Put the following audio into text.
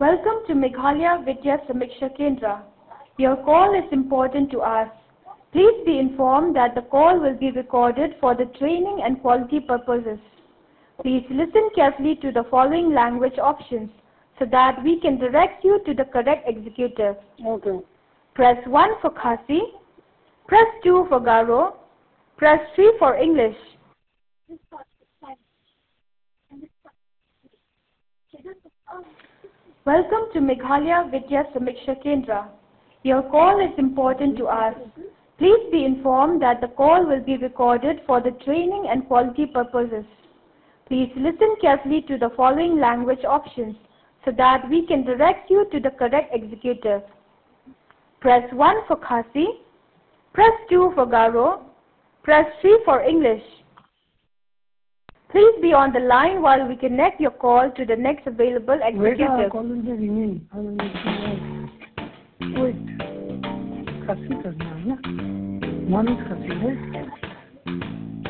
Welcome to Meghalaya Vidya Samiksha Kendra. Your call is important to us. Please be informed that the call will be recorded for the training and quality purposes. Please listen carefully to the following language options so that we can direct you to the correct executive. Okay. Press 1 for Khasi, press 2 for Garo, press 3 for English. Welcome to Meghalaya Vidya Samiksha Kendra. Your call is important to us. Please be informed that the call will be recorded for the training and quality purposes. Please listen carefully to the following language options so that we can direct you to the correct executive. Press 1 for Khasi, press 2 for Garo, press 3 for English. Please be on the line while we connect your call to the next available executive. Call will be ringing. Wait. Khasi karna hai na. One is Khasi, right?